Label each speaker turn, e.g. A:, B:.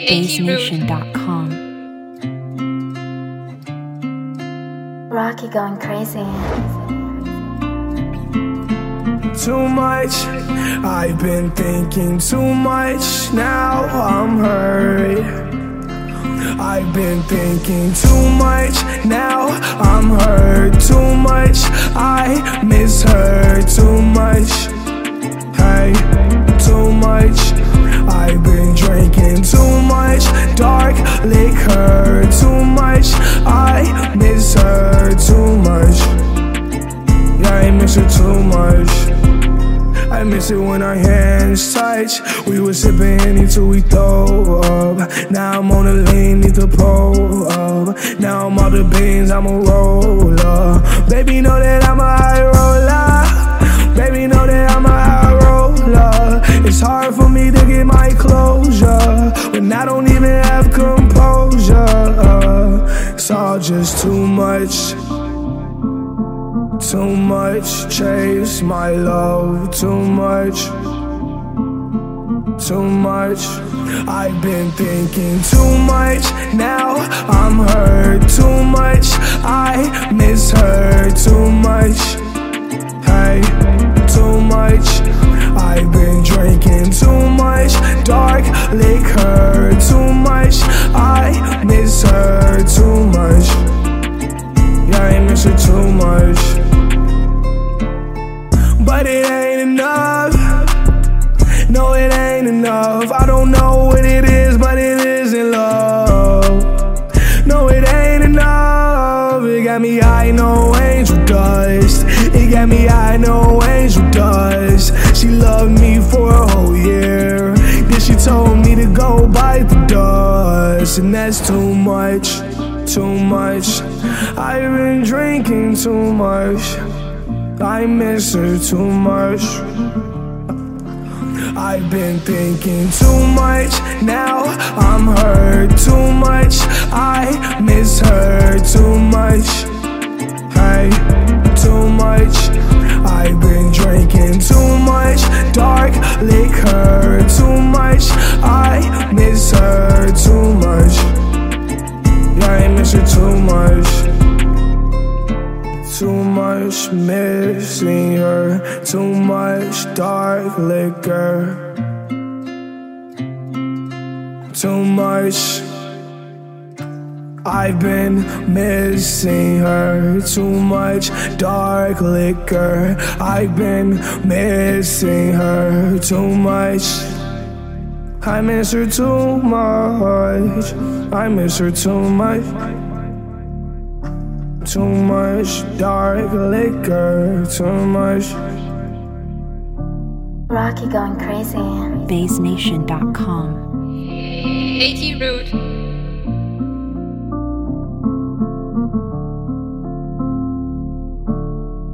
A: BassNation.com.
B: Rocky going crazy.
C: Too much, I've been thinking too much, now I'm hurt. I've been thinking too much, now I'm hurt. Too much, I miss her too much. Hey, too much, I've been drinking too much dark liquor. Too much, I miss her too much. Yeah, I miss her too much. I miss it when our hands touch. We were sipping Henny till we throw up. Now I'm on the lean, need to pull up. Now I'm all the beans, I'm a roller. Baby know that I'm a high roller. Baby know that I'm a high roller. It's hard for me to get my closure when I don't even have composure. It's all just too much. Too much, chase my love, too much. Too much, I've been thinking too much, now I'm hurt too much. I miss her too much. Hey, too much, I've been drinking too much dark liquor. Too much, I miss her too much. Yeah, I miss her too much. But it ain't enough. No, it ain't enough. I don't know what it is, but it isn't love. No, it ain't enough. It got me high, no angel dust. It got me high, no angel dust. She loved me for a whole year. Then she told me to go bite the dust. And that's too much, too much. I've been drinking too much. I miss her too much. I've been thinking too much, now I'm hurt too much. I miss her too much. Hey, too much, I've been drinking too much dark liquor. Too much, I miss her too much. Yeah, I miss her too much. Too much missing her, too much dark liquor. Too much, I've been missing her. Too much dark liquor. I've been missing her too much. I miss her too much. I miss her too much. Too much dark liquor, too much.
B: Rocky going crazy.
A: BassNation.com.
D: AT Root.